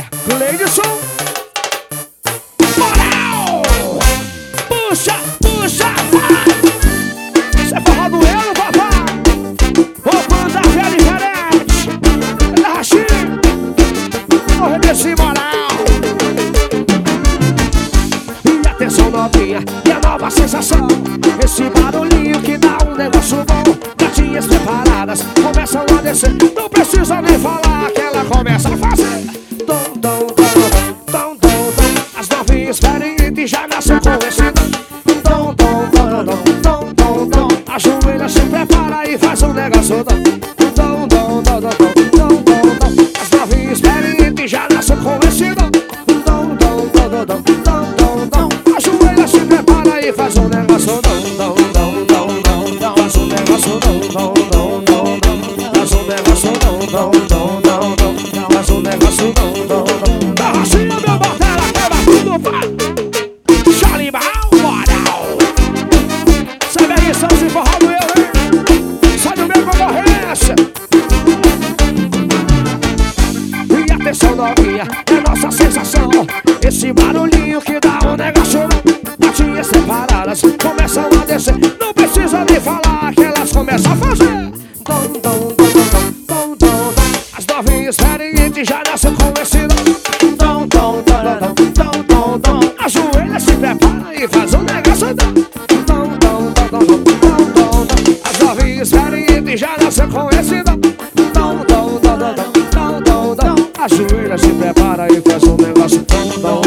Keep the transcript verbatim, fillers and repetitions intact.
é Cleidson. Moral! Puxa, puxa, vai! Cê forró do eu, papai! Roubando da velha diferente! Da Rachinho! Morre desse moral! E atenção novinha, e a nova sensação. Esse barulhinho que dá um negócio bom. Gatinhas preparadas começam a descer. Não precisa nem falar que ela começa a fazer. Tom, tom, tom, tom, tom, tom. As novinhas experientes já nascem com esse dom. Tom, tom, tom, tom, tom, tom, tom. A joelha se prepara e faz um negócio dom. Tom, tom, tom, tom, tom, tom, tom. As novinhas experientes já nascem com esse dom. Tom, tom, tom, tom, tom, tom, tom. A joelha se prepara e faz um negócio dom. Tom, tom, tom, tom, tom. Faz um negócio dom. Tom, tom, tom, tom. Faz um negócio dom. Tom, tom, tom, tom. Faz um negócio dom. Tom, tom. Da Rachinha, meu botela, quebra tudo, vai! Chalimbal, moral! Sabe aí, são os forrado eu, hein? Sai do meu concorrência! E atenção novinha, é nossa sensação. Esse barulhinho que dá um negócio não. Gatinhas separadas começam a descer. Não precisa nem falar que elas começam a fazer. Tom, tom, tom, tom, tom, tom, tom. As novinhas experientes já nascem com esse dom. Tom, tom, tom, tom, tom, tom, tom. A joelha se prepara e faz um negócio dom. Tom, tom, tom, tom, tom, tom, tom. As novinhas experientes já nascem com esse dom. Tom, tom, tom, tom, tom, tom, tom. A joelha se prepara e faz um negócio dom, dom.